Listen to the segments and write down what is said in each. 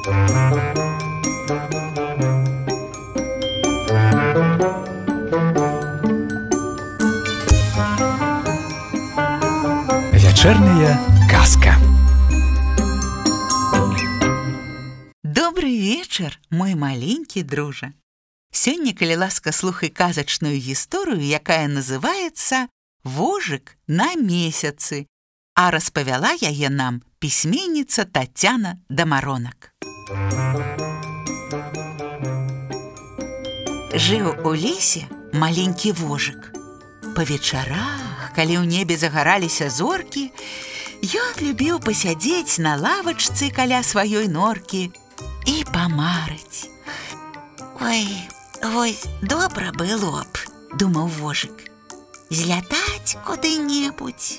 Вечерняя казка. Добрый вечер, мой маленькі дружа. Сёння, калі ласка, слухай казачную гісторыю, якая называецца «Вожык на месяцы», а распавяла яе нам пісьменніца Тацяна Дамаронак. Жыў у лесе маленькі вожык. Па вечарах, калі ў небе загараліся зоркі, ён любіў пасядзець на лавачцы каля сваёй норкі і памарыць. «Ой, вось добра было б, — думаў вожык, — злятаць куды-небудзь,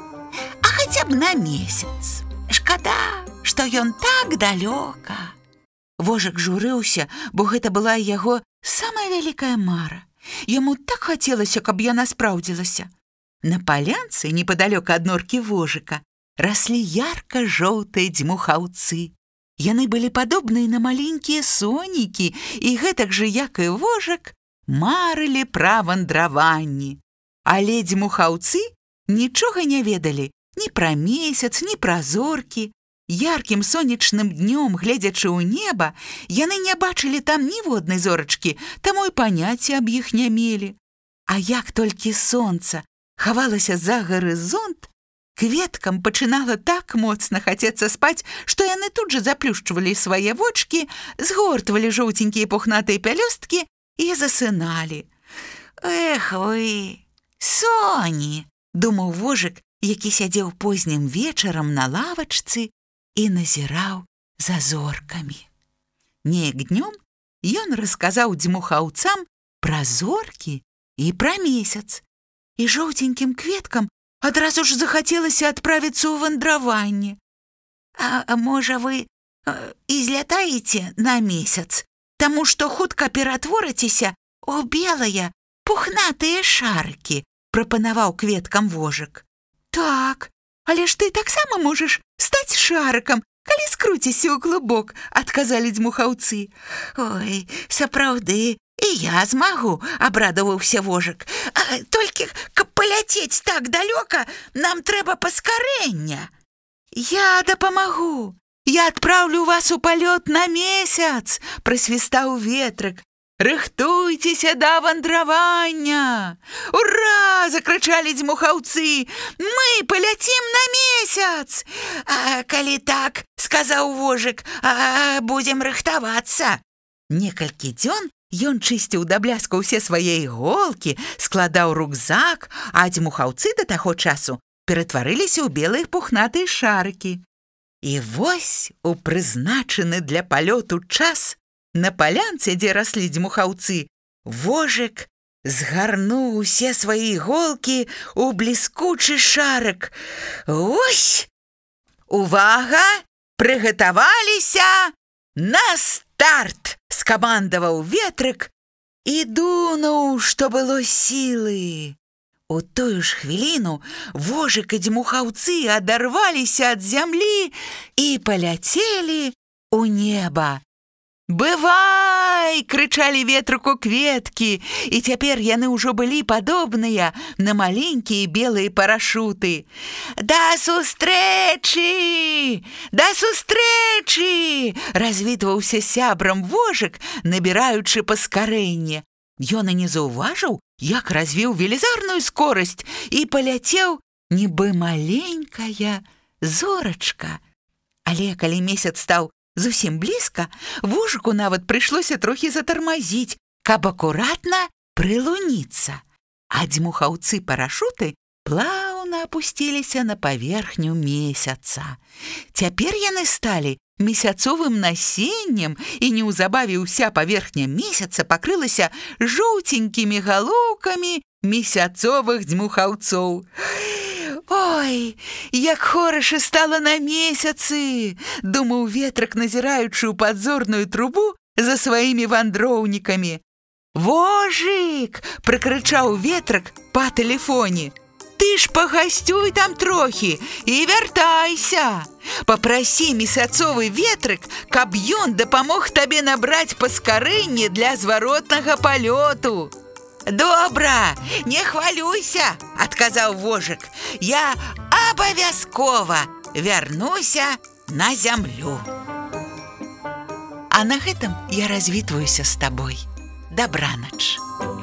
а хаця б на месяц. Шкада, што ён так далёка». Вожык журыўся, бо гэта была яго самая вялікая мара. Яму так хацелася, каб яна спраўдзілася. На палянцы, непадалёк ад норкі вожыка, раслі ярка-жоўтыя дзьмухаўцы. Яны былі падобныя на маленькія сонікі і гэтак жа, як і вожык, марылі пра вандраванні. Але дзьмухаўцы нічога не ведалі ні пра месяц, ні пра зоркі. Яркім сонечным днём, гледзячы ў неба, яны не бачылі там ніводнай зорачкі, таму і паняцця аб іх не мелі. А як толькі сонца хавалася за гарызонт, кветкам пачынала так моцна хацецца спаць, што яны тут жа заплюшчвалі свае вочкі, згортвалі жоўценькія пухнатыя пялёсткі і засыналі. «Эх вы, соні!» — думаў вожык, які сядзеў познім вечарам на лавачцы і назіраў за зоркамі. Неяк днём ён расказаў дзьмухаўцам пра зоркі і пра месяц. І жоўценькім кветкам адразу ж захацелася адправіцца ў вандраванне. «А можа, вы і злятаеце на месяц, таму што хутка ператворыцеся ў белыя пухнатыя шарыкі», — прапанаваў кветкам вожык. «Так, але ж ты таксама можаш стаць шарыкам, калі скруцішся ў клубок», — адказалі дзьмухаўцы. «Ой, сапраўды, і я змагу», — абрадаваўся вожык. «Толькі, каб паляцець так далёка, нам трэба паскарэння». «Я дапамагу, я адпраўлю вас у палёт на месяц», — прасвістаў ветрык. «Рыхтуйцеся да вандравання!» «Ура!» — закрычалі дзьмухаўцы. «Мы паляцім на месяц!» «Калі так, — сказаў вожык, — будзем рыхтавацца». Некалькі дзён ён чысціў да бляску ўсе свае іголкі, складаў рукзак, а дзьмухаўцы да таго часу ператварыліся ў белыя пухнатыя шарыкі. І вось у прызначаны для палёту час на палянцы, дзе раслі дзьмухаўцы, вожык згарнуў усе свае іголкі ў бліскучы шарык. «Ось! Увага! Прыгатаваліся! На старт!» — скамандаваў ветрык і дунуў, што было сілы. У тую ж хвіліну вожык і дзьмухаўцы адарваліся ад зямлі і паляцелі ў неба. «Бывай!» — крычалі ветрыку кветкі, і цяпер яны ўжо былі падобныя на маленькія белыя парашуты. «Да сустрэчы! Да сустрэчы!» — развітваўся сябрам вожык, набіраючы паскарэнне. Ён і не заўважыў, як развіў велізарную скорасць і паляцеў, нібы маленькая зорачка. Але калі месяц стаў зусім блізка, вожыку нават прыйшлося трохі затармазіць, каб акуратна прылуніцца. А дзьмухаўцы-парашуты плаўна апусціліся на паверхню месяца. Цяпер яны сталі месяцовым насеннем, і неўзабаве ўся паверхня месяца пакрылася жоўценькімі галоўкамі месяцовых дзьмухаўцоў. «Ой, як хораша стала на месяцы!» — думаў ветрык, назіраючы ў падзорную трубу за сваімі вандроўнікамі. «Вожык!» — прыкрычаў ветрык па тэлефоне. «Ты ж пагасцюй там трохі і вяртайся. Папрасі месяцовы ветрык, каб ён дапамог табе набраць паскарэнне для зваротнага палёту. Добра, не хвалюйся, адказаў вожык. Я абавязкова вярнуся на зямлю. А на гэтым я развітваюся з табой. Дабранач.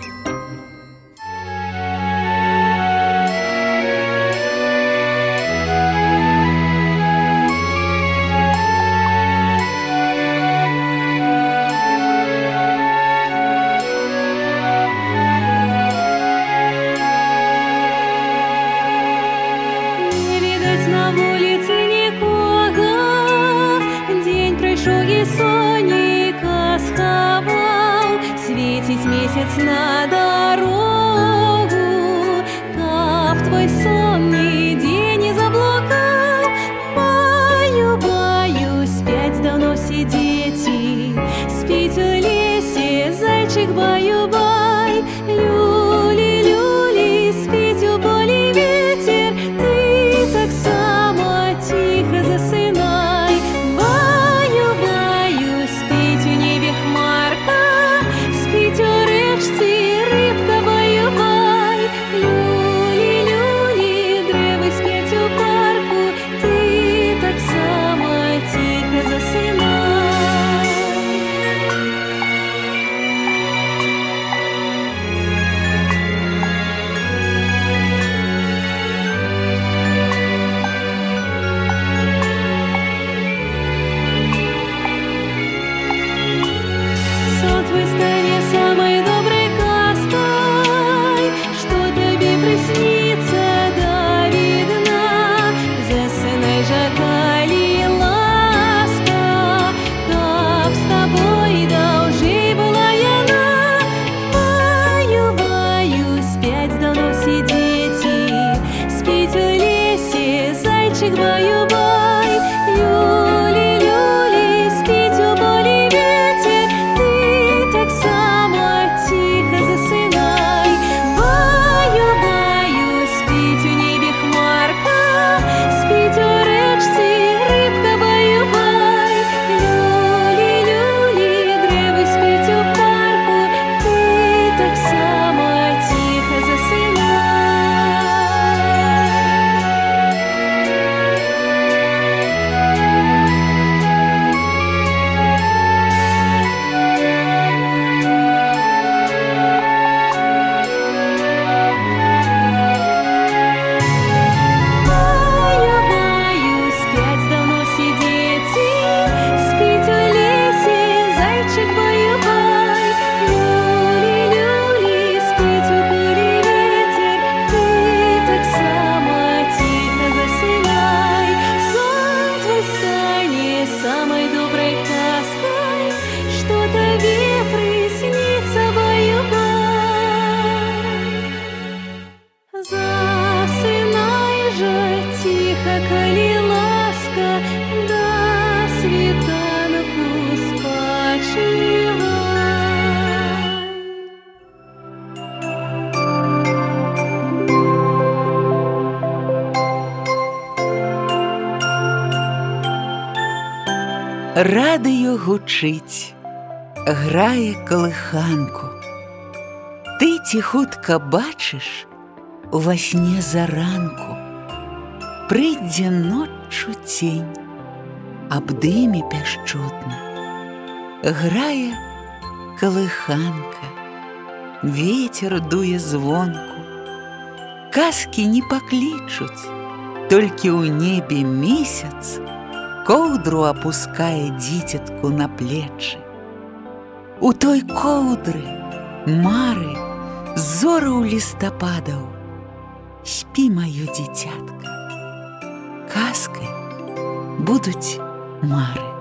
Месяц на дорогу, каб твой сон нигде не заблукал. Баю, спять давно все дети, спите в лесе, зайчик баю-бай. Люли, спите в поле ветер, ты так само тихо засынай. Баю, спите в небе хмарка, спите рыбка баю-бай. Люли, древо спять у парку, ты так само тихо засынай. Сон твой станет самой доброй каской, что тебе приснится до видна. Засынай же, калі ласка, каб с тобой даўжэй была яна. Баю, спять давно все дети, спите в лесе, зайчик баю-бай. Люли, спите в поле ветер, ты так само тихо засынай. Баю, спите в небе хмарка, спите у речці рыбка баю-бай. Люли, древо спить у парку, ты так само тихо засынай. Баю, спять давно все дети, спите в лесе, зайчик баю-бай. Люли, спить у поле ветер, ты так само тихо засынай. Сон твой станет самой доброй каской, что тебе приснится баю-бай. Засынай же тихо, калі ласка, до світанку спачывай. Радыё гучыць, грае калыханку. Ты ціхутка бачыш ува сне заранку. Прыйдзе ноччу цень, абдыме пяшчотна. Грае калыханка, ветер дуе звонку. Казкі не паклічуць, толькі ў небе месяц коўдру апускае дзіцятку на плечы. У той коўдры мары зораў лістападаў. Спі, маё дзіцятка, казкай будуць мары.